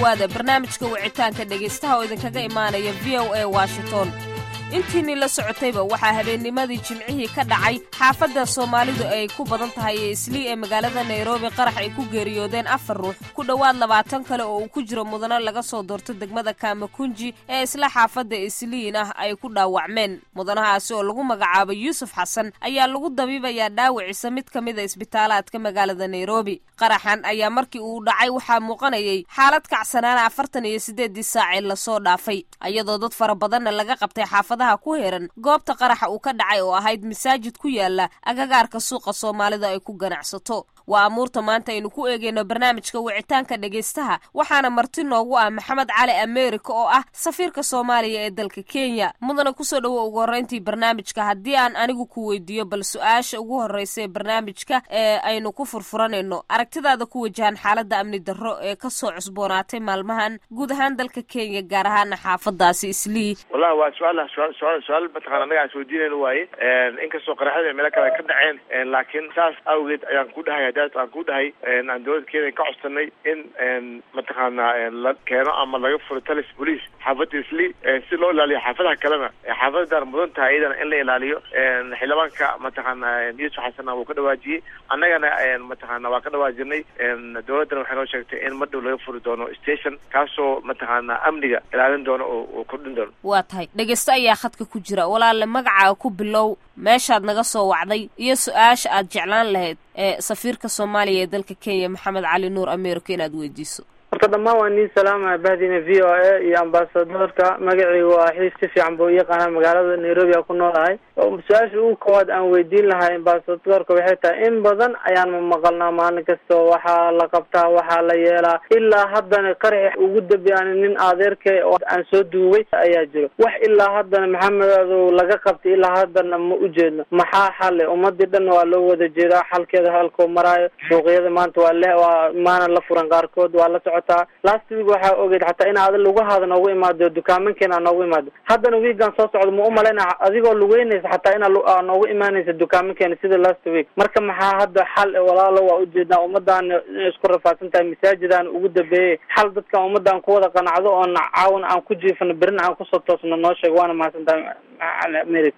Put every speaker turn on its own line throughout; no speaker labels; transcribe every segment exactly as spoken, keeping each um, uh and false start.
dhawaada barnaamijka wicitaanka dhegaystaha oo idinkaga imaanaya V O A Washington. intiini la socotayba waxaa habeennimadii jimcihii ka dhacay xaafadda Soomaalidu ay ku badan tahay ee Islii ee magaalada Nairobi qarax ay ku geeriyoodeen afar ruux ku dhawaad labaatan kale oo uu ku jiro mudana laga soo doorto degmada Kamakunji ee isla xaafadda Isliin ah ay ku dhaawacmeen. mudanahaasi oo lagu magacaabo Yuusuf Xasan ayaa lagu dabiibayaa dhaawiciisa mid ka mid ah isbitaalaadka magaalada Nairobi. qaraxan ayaa markii uu dhacay waxaa muuqanayay xaalad kacsanaan afartan iyo siddeed saac la soo dhaafay iyadoo dad fara badan laga qabtay xaafadda ku heeran goobta qaraxa uu ka dhacay oo ahayd masaajid ku yaala agagaarka suuqa Soomaalida ay ku ganacsato. waa amuurta maanta aynu ku eegayno barnaamijka wicitaanka dhagaystaha waxaana marti noogu ah Maxamed Cali America oo ah safiirka Soomaaliya ee dalka Kenya. mudana ku soo dhawo ugu horeyntii barnaamijka haddii aan anigu ku weydiiyo bal su'aasha ugu horeysa ee barnaamijka ee aynu ku furfuranayno aragtidaada ku wajahan xaaladda amni darro ee ka soo cusboonaatay maalmahan guud ahaan dalka Kenya gaar ahaan xaafadaasi Islii.
wallahi waa su'aal su'aal su'aal bataqaan anaga soo diinayno waaye in ka soo qaraxday meel kale ka dhaceen laakiin saas awgeed ayaan ku dhahay dad aan ku dhahay aan dawladda Kenya ka codsanay in mataqaana la keeno ama laga furo talis police xaafadda Islii si loo ilaaliyo xaafadaha kalena xaafadadan mudan tahay idan in la ilaaliyo xildhibaanka mataqaana Yuusuf Xasan uu ka dhawaajiyay annagana mataqaana waa ka dhawaajinay dawladda waxay noo sheegtay in madhow laga furo doono station kaasoo mataqaana amniga ilaalin doono oo kordhin doono.
waa tahay dhageysta ayaa khadka ku jira walaal magacaaga ku bilow meeshaad naga soo wacday iyo su'aasha aad jeclaan lahayd ee safiirka Soomaaliya ee dalka Kenya Maxamed Cali Nuur America inaad weydiiso.
horta dhammaan waan idin salaamaya bahdina V O A iyo ambassadorka magacaygu waa xiis si fiican buu yaqaana magaalada Nairobi ku noolahay. su-aasha ugu koowaad aan weydiin lahaa ambassadorka waxay tahay in badan ayaan maqalnaa maalin kasta waxaa la qabtaa waxaa la yeelaa ilaa haddana qarax ugu dambeeyay nin adeerkay oo aan soo duubay ayaa jiro wax ilaa haddana maxamed laga qabtay ilaa haddana ma u jeedno maxaa xal ummadii dhan waa loo wada jeedaa xalkeeda halkoo maraayo suuqyada maanta waa le waa maana la furan qaarkood waa la last week waxaa ogeyd xataa in aad lagu haada noogu imaado dukaamankeena noogu imaado haddana weekan soo socdo ma u malaynaa adigoo lugeynaysa xataa in aad noogu imaanaysa dukaamankeena sida last week marka maxaa hadda xal walaalo waa u jeednaa ummadaan isku rafaadsan tahay masaajidaan ugu dambeeyay xal dadka ummadaan ku wada qanacdo oo caawin aan ku jiifano berina aan kusoo toosno noo sheeg waana mahadsantahay America.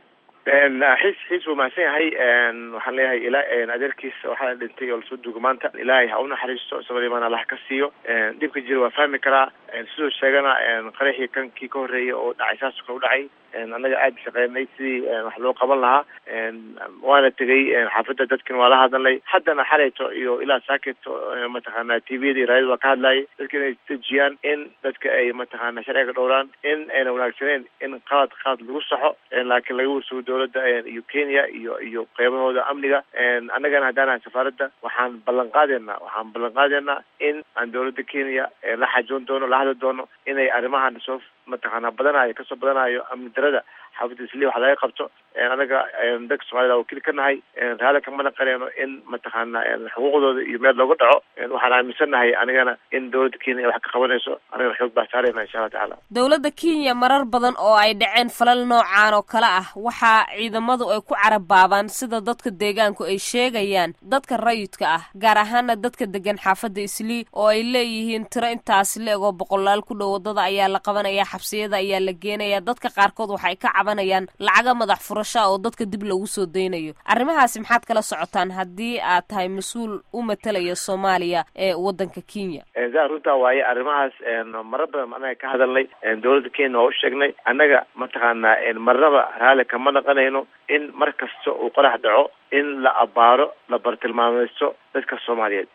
xis xis uu maasan yahay waxaan leeyahay ilaa adeerkiisa waxaa dhintay oo lasoo duugo maanta ilaahay ha u naxariisto sabadiimaana Allah ka siiyo dhibka jira waa fahmi karaa sidoo sheegana qaraxii kankii ka horeeyay oo dhacay saas oo dhacay annaga aad shaqeynay sidii wax loo qaban lahaa waana tegay xaafadda dadkan waa la hadalnay haddana xalayto iyo ilaa saaketo mataqaana T V da raadiyo waa ka hadlayay dadka inay tajiyaan in dadka ay mataqaana sharciga dhowraan in ayna wanaagsaneen in qalad qalad lagu saxo laakiin laga warso dawladda iyo Kenya iyo iyo qaybahooda amniga annagana hadana safaaradda waxaan ballan qaadeynaa waxaan ballan qaadeynaa in aan dawladda Kenya la xajoon doono la hadal doono inay arrimahan soo mataqaana badanayo kasoo badanayo amni darada xaafadda Islii waxa laga qabto anaga dadka Soomaalida wakiil ka nahay raala kama naqareeno in mataqaana xuquuqdooda iyo meel looga dhaco waxaan aaminsanahay anigana in dawladda Kenya wax ka qabanayso anaga xoog baa saarayna insha Allah taala.
dawladda Kenya marar badan oo ay dhaceen falal noocaan oo kala ah waxa ciidamadu ay ku carabaabaan sida dadka deegaanku ay sheegayaan dadka rayidka ah gaar ahaan dadka degan xaafadda Islii oo ay leeyihiin tiro intaas leego boqolaal ku dhow wadada ayaa la qabanaya xabsiyada ayaa la geenaya dadka qaarkood waxay ka cabanayaan lacaga madax furasho oo dadka dib lagu soo deynayo. arrimahaas maxaad kala socotaan haddii aad tahay mas'uul u matalaya Soomaaliya ee wadanka Kenya?
ee runta waaye arrimahaas marar badan anaga ka hadalnay dawladda Kenya oo sheegnay annaga mataqaana marnaba raali kama naqanayno in mar kasta uu qarax dhaco in la abaaro la bartilmaameesto dadka Soomaaliyeed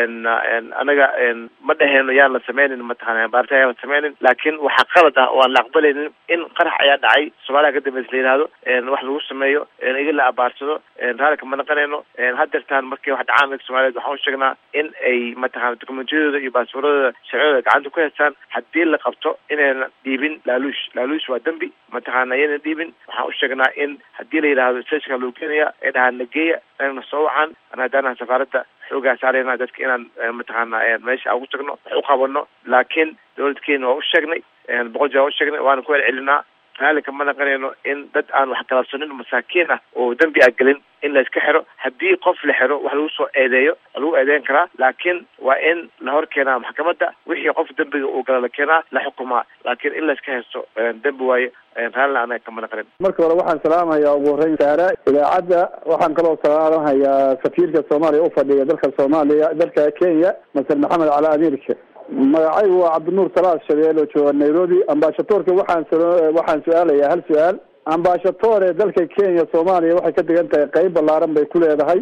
anaga ma dhahayno yaan la sameynin mataqaana baarta yaan la sameynin laakiin waxa qalad ah oo aan la aqbalaynin in qarax ayaa dhacay Soomaaliya ka dambeys leeyahay wax lagu sameeyo iga la abaarsado raali kama naqanayno haddeertaan markii wax dhacaan dadka Soomaaliyeed waxaan sheegnaa in ay mataqaana dokumentiyadooda iyo baasaboorada sharciyada gacanta ku haystaan haddii la qabto inayna dhiibin laaluush laaluush waa dambi mataqaana inayna dhiibin waxaan u sheegnaa in haddii la yiraahdo station loo keenaya ee dhahan nageeya inaan soo wacan anadana safaaradda xoogaa saarayna dadka inaan mataqaana meesha ugu tagno wax u qabano laakiin dawladda Kenya waa u sheegnay boqol jeer u sheegnay waana ku celinaa raalli kama naqanayno in dad aan wax galabsanin masaakiin ah oo dembi a gelin in la iska xiro. haddii qof la xiro wax lagu soo eedeeyo lagu eedeyn karaa, laakiin waa in la hor keenaa maxkamadda, wixii qof dembiga uu gala la keenaa la xukumaa, laakiin in la iska haysto dembi waaye raallina anaga kama naqanin.
marka hore waxaan salaamayaa ugu horreyn saara idaacadda, waxaan kaloo salaamahayaa safiirka soomaaliya u fadhiya dalka soomaaliya dalka Kenya Masar Maxamed Cali Amirke. magacaygu waa Cabdinuur Salaad Shabeel oo jooga Nairobi. ambassadorka waxaan waxaan su'aalayaa hal su'aal. ambassador dalka Kenya Soomaaliya waxay ka degan tahay qayb ballaaran bay ku leedahay.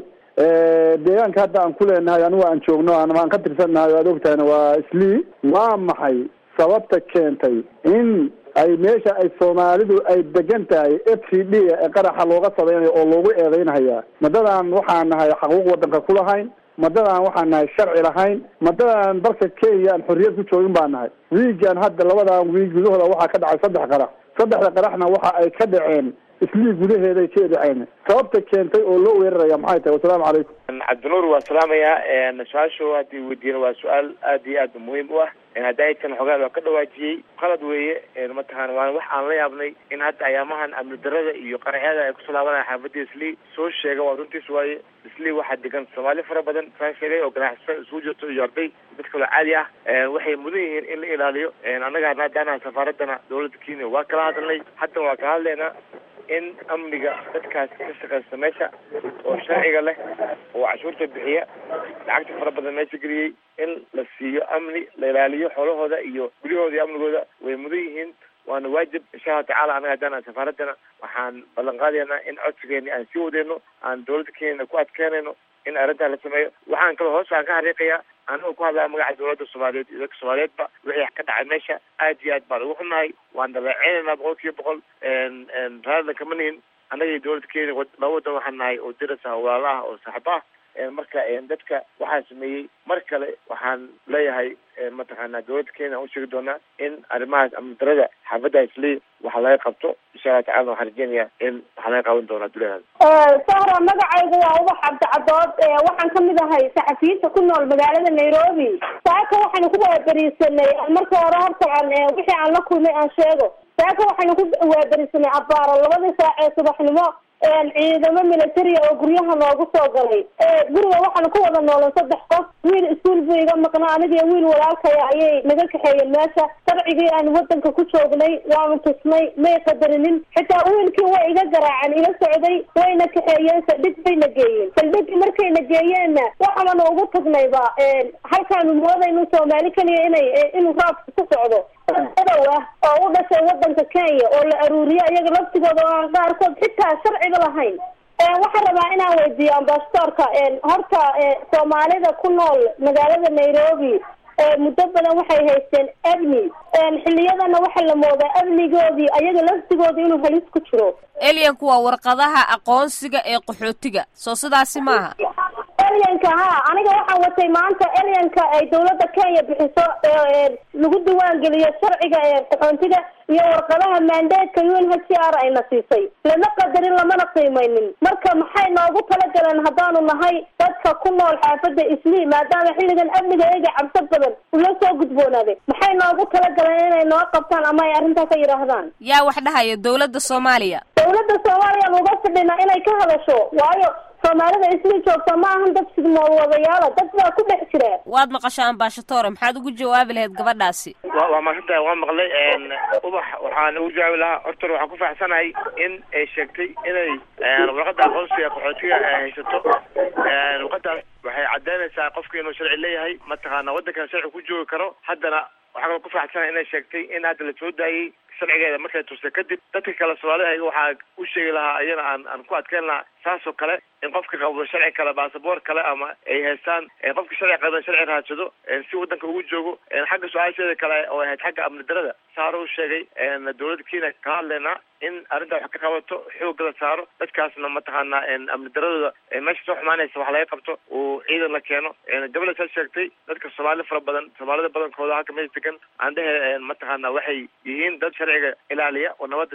ee deegaanka hadda aan ku leenahay anigu aan joogno aan ka tirsannahay aad ogtahay waa Islii. waa maxay sababta keentay in ay meesha ay Soomaalidu ay degan tahay F C D ee qaraxa looga sameeyo oo loogu eedeynaya madadaan waxaan nahay xuquuq wadanka ku lahayn, madadaan waxaan nahay sharci lahayn, madadaan dalka Kenya aan xorriyad ku joogin baan nahay. wiigan hadda labadaan wiig gudahooda waxaa ka dhacay saddex qarax saddexda qaraxna waxa ay ka dhaceen Islii gudaheeday ka dhaceen. sababta keentay oo loo weeraraya maxay tahay? wassalaamu calaykum.
Cabdinuur waa salaamayaa. su-aashu haddii weydiina waa su-aal aad iyo aad muhiim u ah. hadaytan xogaa waa ka dhawaajiyey qalad weeye. mataqaana waa wax aan la yaabnay in hadda ayaamahan amni darada iyo qaraxyada ay kusoo laabanaya xaafadda Islii soo sheega waa runtiis waaye. Islii waxaa degan Soomaali fara badan saan sheegay oo ganacsato isugu jirto iyo arday dad kale caadi ah. waxay mudan yihiin in la ilaaliyo. annaga haddana safaaradana dowladda Kenya waa kala hadalnay, hadda waa ka hadlaynaa in amniga dadkaas ka shaqeysta meesha oo sharciga leh oo cashuurta bixiya lacagta fara badan meesha geliyey in la siiyo amni, la ilaaliyo xoolahooda iyo guryahooda iyo amnigooda way mudan yihiin. waana waajib insha Allah tacaala. anaga haddana safaaradana waxaan ballan qaadaynaa in codsigeeni aan sii wadeyno, aan dowladda Kenya ku adkeynayno in arrintaa la sameeyo. waxaan kaloo hoos aan ka xariiqayaa anigoo ku hadlaya magaca dowladda Soomaaliyeed iyo dadka Soomaaliyeedba wixii ka dhacay meesha aad iyo aad baan ugu xunahay. waan dhaleeceynayna boqol kiiba boqol. raallina kama nihin. annaga iyo dowladda Kenya laba wadan waxaan nahay oo dirasa walaalaha oo saaxiib ah. marka dadka waxaa sameeyey mar kale waxaan leeyahay mataqaanaa dowladda Kenya u sheegi doonaa in arrimahaas amni darada xaafadda Islii waxa laga qabto. insha Allah tacaala waxaan rajeynayaa in waxa laga qaban doonaa duleed.
sahra magacaygu waa Ubax Cabdi Cadood. waxaan ka mid ahay saxafiyiinta ku nool magaalada Nairobi. saaka waxaan ku waabariisanay marka hore horta aan wixii aan la kulmay aan sheego. saaka waxaan ku waabariisanay abaaro labadii saac ee subaxnimo ciidamo military oo guryaha noogu soo galay. guriga waxaan ku wada noolay saddex qof. wiil iskuul buu iga maqnaa, aniga iyo wiil walaalkaya ayay naga kaxeeyeen meesha. sharcigii aan wadanka ku joognay waanu tusnay, may qadarinin. xitaa wiilkii way iga garaaceen ila socday, wayna kaxeeyeen saldhig bayna geeyeen. saldhigii markayna geeyeenna waxaanu ugu tagnayba halkaanu moodaynu Soomaali kaliya inay inuu raabka ku socdo dadow ah oo u dhashay wadanka Kenya oo la aruuriyo iyaga laftigooda oo qaarkood xitaa sharci lahayn. waxaan rabaa inaan weydiiyo ambassadorka horta Soomaalida ku nool magaalada Nairobi muddo badan waxay haysteen amni. xilliyadana waxa la moodaa amnigoodii ayaga laftigooda inuu halis ku jiro.
Elianku waa warqadaha aqoonsiga ee qaxootiga soo sidaasi maaha.
Elianka ha aniga waxaan watay maanta Elianka ay dowladda Kenya bixiso lagu diwaan geliyo sharciga ee qaxootiga iyo warqadaha mandate U N H C R ay nasiisay. lama qadarin lamana qiimaynin. marka maxay noogu tala galeen haddaanu nahay dadka ku nool xaafadda Islii maadaama xilligan amniga ay cabsi badan ula soo gudboonaaday? maxay noogu tala galeen inay noo qabtaan ama ay arrinta ka yiraahdaan?
yaa wax dhahayo dowladda Soomaaliya.
dowladda Soomaaliya looga fadhina inay ka hadasho waayo Soomaalida Islii joogta ma ahan dad sidoo wadayaal dad baa ku dhex jira.
waad maqashaan ambassador maxaad ugu jawaabi lahayd gabadhaasi?
waa waa maanta waan maqlay een ubax waxaan ugu jawaabi lahaa horta waxaan ku faaxsanahay in ay sheegtay inay warqadda aqoonsiga qaxootiga ay haysato. warqaddaas waxay cadeynaysaa qofka inuu sharci leeyahay mataqaana wadankan sharci ku joogi karo. haddana waxaan ku faaxsanahay inay sheegtay in hadda la soo daayay sharcigeeda markay tusay kadib dadka kale Soomaaliyeed waxaa u sheegi lahaa ayana aan aan ku adkeyn lahaa saas oo kale in qofka qabo sharci kale baasaboor kale ama ay haystaan qofka sharci qabo sharci raadsado si wadanka ugu joogo. xagga su'aasheeda kale oo ahayd xagga amni darada saaro u sheegay dowladda Kenya ka hadlayna in arrinta wax ka qabato xoog la saaro dadkaasna mataqaana amni daradooda meesha soo xumaanaysa wax laga qabto oo ciidan la keeno. dowladda soo sheegtay dadka Soomaali fara badan Soomaalida badankooda halka meesha degan aan dhahay mataqaana waxay yihiin dad sharciga ilaaliya oo nabadda jecel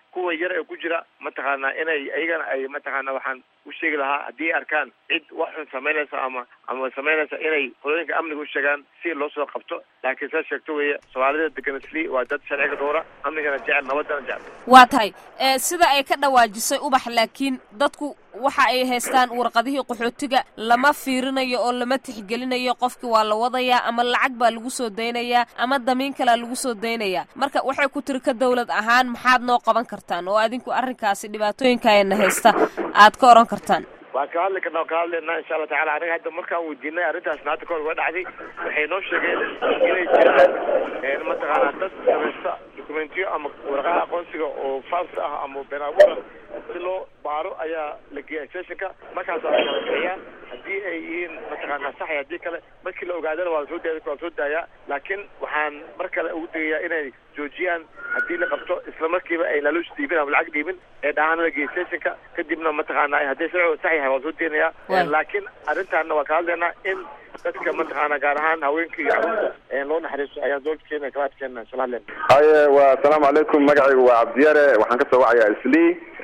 kuwa yar ee ku jira mataqaana inay ayagana ay mataqaana waxaan u sheegi lahaa haddii arkaan cid wax xun samaynaysa ama ama samaynaysa inay qolooyinka amniga u sheegaan si loo soo qabto. laakiin saa sheegto weeye soomaalida degan isli waa dad sharciga dhowra, amnigana jecel, nabadana jecel.
waa tahay sida ay ka dhawaajisay Ubax, laakiin dadku waxa ay haystaan warqadihii qaxootiga lama fiirinayo oo lama tixgelinayo. qofkii waa la wadayaa ama lacag baa lagu soo daynayaa ama damiin kale lagu soo daynayaa. marka waxay ku tiri ka dawlad ahaan maxaad noo qaban kartaan oo adinku arrinkaasi dhibaatooyinkaayna haysta aad ka oran kartaan?
waa ka hadli karnaa ka hadlaynaa insha Allah tacaala. aniga hadda markaan weydiinay arrintaasna hadda kahor waa dhacday, waxay noo sheegeen inay jiraan mataqaanaa dad samaysta dokumentiyo ama warqaha aqoonsiga oo fals ah ama been abuur ah si loo baaro ayaa la geeya stationka. markaasaa la kala bixiyaa haddii ay yihiin mataqaanaa sax iyo haddii kale. markii la ogaadana waa lasoo daaya waa lasoo daayaa. laakiin waxaan mar kale ugu tegayaa inay joojiyaan haddii la qabto isla markiiba ay laaluush dhiibin ama lacag dhiibin ee dhahaan la geeya stationka. kadibna mataqaanaa haddii sharcigu sax yahay waa soo deenayaa. laakiin arrintaana waa ka hadlaynaa in dadka mataqaana gaar ahaan haweenka iyo carruurta loo naxariisto ayaan doolkeena kala adkeena salaadleen.
haye waa asalaamu calaykum, magacaygu waa Cabdiyare, waxaan kasoo wacayaa Isli.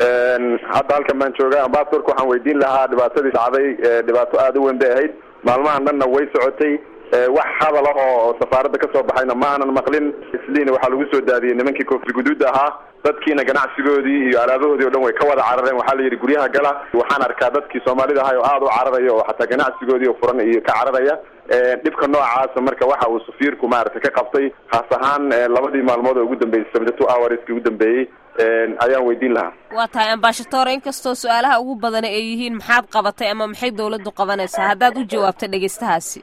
hadda halkan baan joogaa. ambassadorka waxaan weydiin lahaa dhibaatadii dhacday, dhibaato aada u weyn bay ahayd, maalmahan dhanna way socotay. wax hadal ah oo safaaradda kasoo baxayna ma aanan maqlin. Isliina waxaa lagu soo daadiyey nimankii koofri guduuda ahaa, dadkiina ganacsigoodii iyo alaabahoodii o dhan way ka wada carareen. waxaa la yidhi guryaha gala. waxaan arkaa dadkii soomaalida ahay oo aada u cararaya oo xataa ganacsigoodii oo furan iyo ka cararaya. dhibka noocaasa marka waxa uu safiirku maaragtay ka qabtay, khaas ahaan labadii maalmood oo ugu dambeysay seventy two hourski ugu dambeeyey ayaan weydiin lahaa.
waa tahay ambassador, inkastoo su-aalaha ugu badan ay yihiin maxaad qabatay ama maxay dawladdu qabanaysaa, haddaad u jawaabta dhegeystahaasi.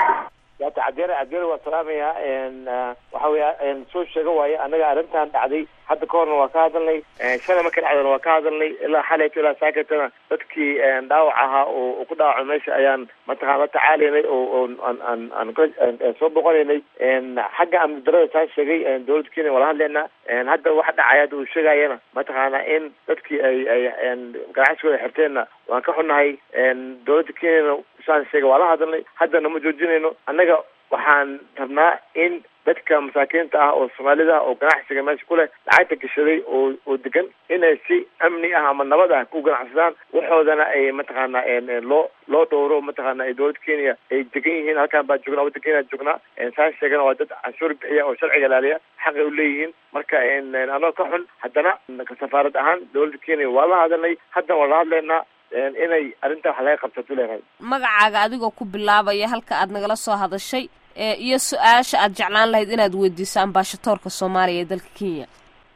cabdiyare cabdiyare waa salaamayaa. waxa weya soo sheega waaye anaga arrintan dhacday hadda ka horna waa ka hadalnay, shalay marka dhacdana waa ka hadalnay, ilaa xalayto ilaa saakatana dadkii dhaawac ahaa oo ku dhaawacay meesha ayaan mataqana la tacaalaynay oo aan aan aan soo boqonaynay. xagga amni darada taa sheegay dawladda Kenya wala hadlaynaa. hadda waxa dhacaya hadda uu sheegayana mataqaana in dadkii ay ay ganacsigooda xirteenna waan ka xunnahay. dawladda Kenya saan sheegay waa la hadalnay, haddana ma joojinayno. annaga waxaan rabnaa in dadka masaakiinta ah oo Soomaalida oo ganacsiga meesha ku leh lacagta gashaday oo oo degan inay si amni ah ama nabad ah ku ganacsadaan, waxoodana ay mataqaana loo loo dhowro. mataqaana ay dawladda Kenya ay degan yihiin. halkaan baa joognaa, waddanka Kenya joognaa. saan sheegana waa dad canshuur bixiya oo sharciga ilaaliya, xaqay u leeyihiin. marka anoo ka xun haddana safaarad ahaan dawladda Kenya waa la hadalnay, haddana waa la hadlaynaa inay arrinta wax laga qabsato leedahay.
magacaaga adigoo ku bilaabaya halka aad nagala soo hadashay iyo su-aasha aad jeclaan lahayd inaad weydiiso ambassadorka Soomaaliya ee dalka Kenya.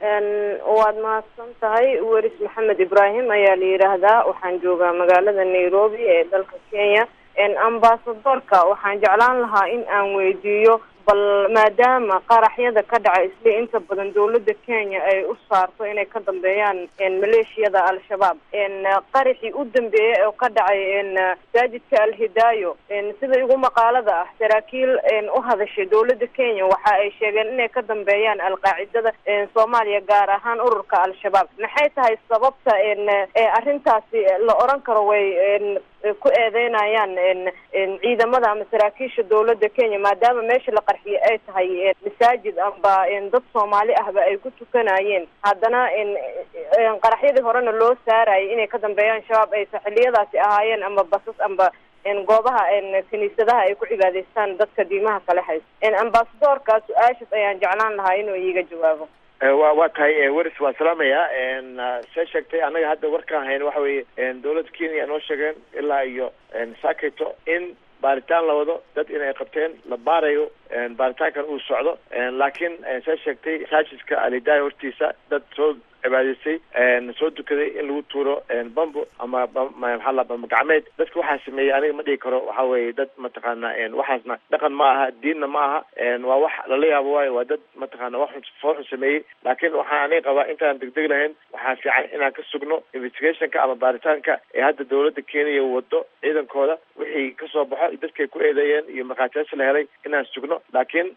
waad mahadsan tahay. Waris Maxamed Ibrahim ayaa la yiraahdaa, waxaan joogaa magaalada Nairobi ee dalka Kenya. ambassadorka waxaan jeclaan lahaa in aan weydiiyo bal maadaama qaraxyada ka dhacay isla inta badan dawladda Kenya ay u saarto inay ka dambeeyaan maleeshiyada al-shabaab. qaraxii u dambeeyay oo ka dhacay masaajidka al-Hidaayo, sida ugu maqaalada ah saraakiil u hadashay dawladda Kenya waxa ay sheegeen inay ka dambeeyaan al-qaacidada Soomaaliya, gaar ahaan ururka al-shabaab. maxay tahay sababta ee arrintaasi la oran karo way ku eedeynayaan ciidamada ama saraakiisha dawladda Kenya, maadaama meesha la qarxiyay ay tahay masaajid amba dad Soomaali ahba ay ku tukanayeen, haddana qaraxyadii horena loo saarayay inay ka dambeeyaan shabaab ay xilliyadaasi ahaayeen ama basas amba goobaha kiniisadaha ay ku cibaadaystaan dadka diimaha kale haysta. ambassadorka su-aashaas ayaan jeclaan lahaa inuu iiga jawaabo.
wa waa tahay Waris waa salaamaya. see sheegtay anaga hadda warkaan hayn waxa weeye dawladda Kenya noo sheegeen ilaa iyo saakayto in baaritaan la wado, dad inay qabteen la baarayo, baaritaankan uu socdo. laakiin see sheegtay masaajidka al-Hidaayo hortiisa dad soo cibaadaysay soo dukaday in lagu tuuro bambo ama maxaa la bambo gacmeed. dadka waxaa sameeyey aniga ma dhihi karo. waxa weeye dad mataqaana waxaasna dhaqan ma aha, diinna ma aha. waa wax lala yaabo waayo, waa dad mataqaana wax foorxun sameeyey. laakiin waxaan aniga qabaa intaan degdeg lahayn waxaa fiican inaan ka sugno investigationka ama baaritaanka ee hadda dawladda Kenya wado ciidankooda. wixii kasoo baxo dadkay ku eedeeyeen iyo markhaatiyaasha la helay inaan sugno. laakiin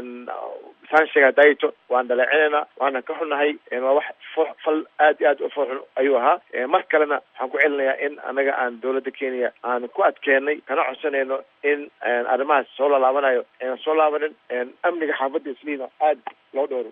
saan sheegaa dayto waan dhaleeceynaa, waana ka xunnahay. waa wax fal aad iyo aad u foorxun ayuu ahaa. mar kalena waxaan ku celinayaa in anaga aan dawladda Kenya aan ku adkeenay kana codsanayno in arrimahaas soo lalaabanayo aynan soo laabanin. amniga xaafadda Isliina aad loo dhowro.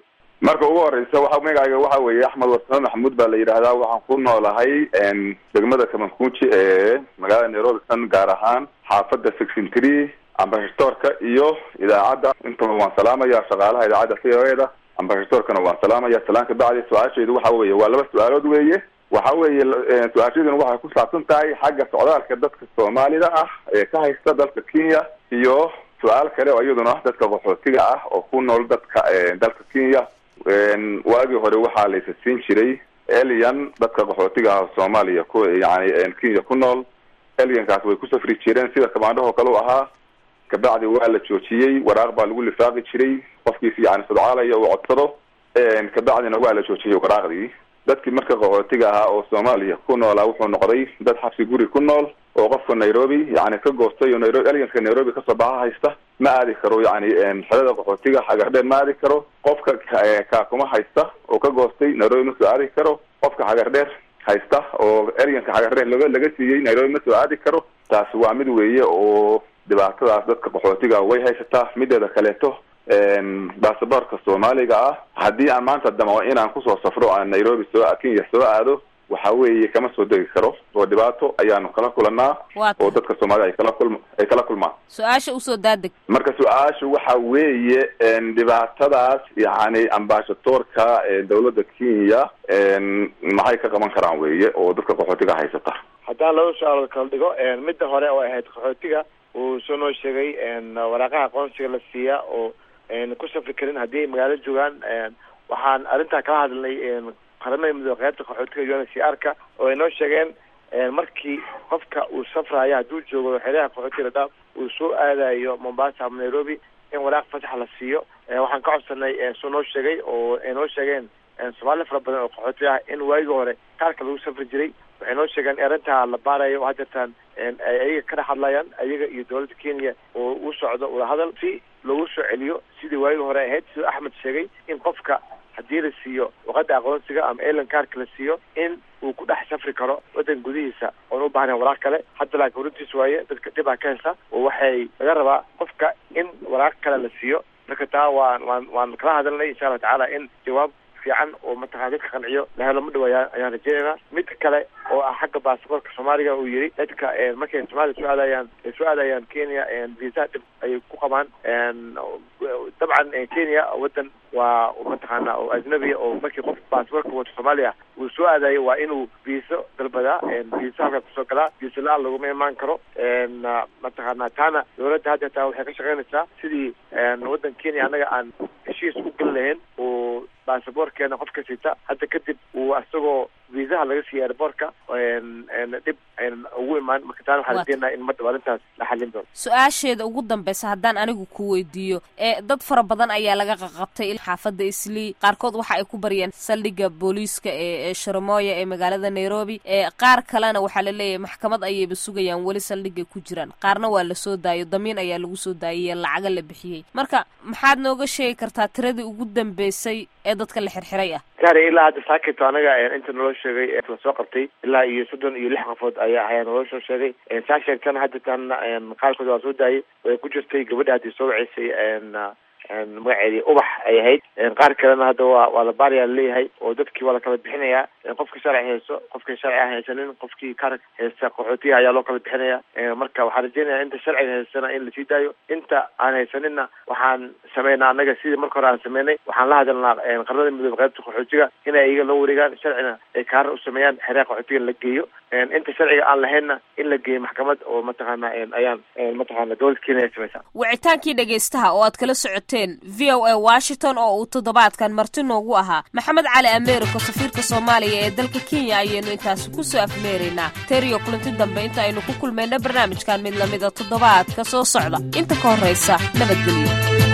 marka ugu horeysa waxa magacayga waxa weeye Axmed Warsame Maxamuud baa la yiraahdaa waxaan ku noolahay een degmada Kamankunji ee magaalada Nairobi san gaar ahaan xaafadda sixteen three ambassadorka iyo idaacadda inta waan salaamaya shaqaalaha idaacadda C O A-da ambassadorkana waan salaamaya salaanka bacdi su'aasheedu waxa weeye waa laba su'aalood weeye waxa weeye su'aasheeduna waxay ku saabsan tahay xagga socdaalka dadka Soomaalida ah ee ka haysta dalka Kenya iyo su'aal kale oo iyaduna dadka qaxootiga ah oo ku nool dadka dalka Kenya een waagi hore waxa la siin jiray alien dadka qaxootiga ah Soomaaliya ku yaani Kenya ku nool alien kaas way ku safri jireen sida kamaandho kale oo ahaa kabacdi waa la joojiyay waraaq baa lagu lifaaqi jiray qofkiisa yaani sodcaalaya oo codsado een kabacdina waa la joojiyay waraaqdii dadkii marka qaxootiga ah oo Soomaaliya ku nool wuxuu noqday dad xabsi guri ku nool oo qofka Nairobi yaani ka goostay oo Nairobi alienka Nairobi ka soo baxa haysta ma aadi karo yaani een xalada qaxootiga xagardheer ma aadi karo qofka ka kuma haysta oo ka goostay Nairobi ma soo aadi karo qofka xagardheer haysta oo alienka xagardheer laga laga siiyay Nairobi ma soo aadi karo taas waa mid weeye oo dhibaatadaas dadka qaxootiga way haysataa mideeda kaleeto een baasaboorka Soomaaliga ah hadii aan maanta damo inaan ku soo safro aan Nairobi soo Kenya soo aado waxa weeye kama soo degi karo oo dhibaato ayaan kala kulanaa oo dadka Soomaaliya ay kala kulma ay kala kulmaan
su'aasha u soo daadeg
marka su'aashu waxa weeye in dhibaatadaas yaani ambassadorka ee dawladda Kenya een maxay ka qaban karaan weeye oo dadka qaxootiga haysata
hadaa loo su'aal kala dhigo een midda hore oo ahayd qaxootiga uu soo noo sheegay een waraaqaha aqoonsiga la siiya oo een ku safri karin hadii magaalada joogaan een waxaan arinta kala hadalnay een qaramada midowga qaybta qaxootiga U N H C R-ka oo ay noo sheegeen markii qofka uu safrayo hadduu joogo xeeraha qaxootiga dhaaf uu soo aadayo Mombasa ama Nairobi in waraaq fasax la siiyo waxaan ka codsanay soo noo sheegay oo ay noo sheegeen Soomaali fara badan oo qaxooti ah in waagi hore qaarka lagu safri jiray waxay noo sheegeen arinta la baarayo oo hadda ay ayaga ka hadlayaan ayaga iyo dawladda Kenya oo u socdo wada hadal si lagu soo celiyo sidii waagi hore ahayd sida Axmed sheegay in qofka hadii la siiyo waqada aqoonsiga ama alien card la siiyo in uu ku dhex safri karo wadan gudihiisa oo u baahan waraaq kale hadda la korintiis waaye dadka dibaa ka haysta oo waxay laga rabaa qofka in waraaq kale la siiyo marka taa waan waan waan kala hadalnay insha Allah taala in jawaab fiican oo mataqaanid dadka qanciyo la helo madawaya ayaan rajaynaynaa mid kale oo ah xagga baasaboorka Soomaaliga uu yiri dadka markay Soomaaliya soo aadayaan soo aadayaan Kenya and visa ay ku qabaan and طبعا Kenya wadan waa mataqaana oo ajnabi oo markii qof baasaboorka wata Soomaaliya uu soo aadayo waa inuu visa dalbada and visa ka soo gala visa la lagu meemaan karo and mataqaana taana dawladda hadda taa waxay ka shaqeynaysaa sidii wadan Kenya anaga aan heshiis u galneen oo baasaboorkeena qofka sita hadda kadib uu asagoo visa laga siiyay airportka een een dib een ugu imaan marka taan waxa la diinaa in madda warintaas la xalin doono
su'aasheeda ugu dambaysa haddaan anigu ku weydiiyo ee dad fara badan ayaa laga qaqabtay xaafadda Islii qaarkood waxa ay ku bariyeen saldhigga booliiska ee Sharamoya ee magaalada Nairobi ee qaar kalena waxa la leeyahay maxkamad ayay sugayaan wali saldhigga ku jiraan qaarna waa la soo daayo damiin ayaa lagu soo daayay lacag la bixiyay marka maxaad nooga sheegi kartaa tiradii ugu dambeysay ee dadka la xirxiray ah
gaari ilaa hadda saakito anaga inta noo sheegay ee la soo qabtay ilaa iyo soddon iyo lix qofood ayaa ayaa noo soo sheegay ee saashankan hadda tan qaarkood waa soo daayay way ku jirtay gabadha hadii soo wacisay een een magaceedii ubax ay ahayd qaar kalena hadda waa waa la baariyaa leeyahay oo dadkii waa la kala bixinayaa qofkii sharci haysto qofkii sharci ah haysanin qofkii kar haysta qaxootiga ayaa loo kala bixinayaa marka waxaan rajaynayaa inta sharci haystana in la sii daayo inta aan haysanina waxaan sameynaa anaga sidii marka hore aan sameynay waxaan la hadalnaa qaramada midowga qaybta qaxootiga inay iyaga la wareegaan sharcina ay kaar u sameeyaan xeeraha qaxootiga la geeyo inta sharciga aan lahaynna in la geeyo maxkamad oo mataqaana ayaan mataqaana dawladda Kenya samaysaa
wicitaankii dhageystaha oo aad kala socoteen V O A Washington oo uu toddobaadkan marti noogu ahaa Maxamed Cali Ameeriko safiirka Soomaaliya ee dalka Kenya ayaynu intaas ku soo afmeeraynaa teriyo kulanti dambe inta aynu ku kulmayna barnaamijkan mid lamida toddobaadka soo socda inta ka horeysa nabadgelyo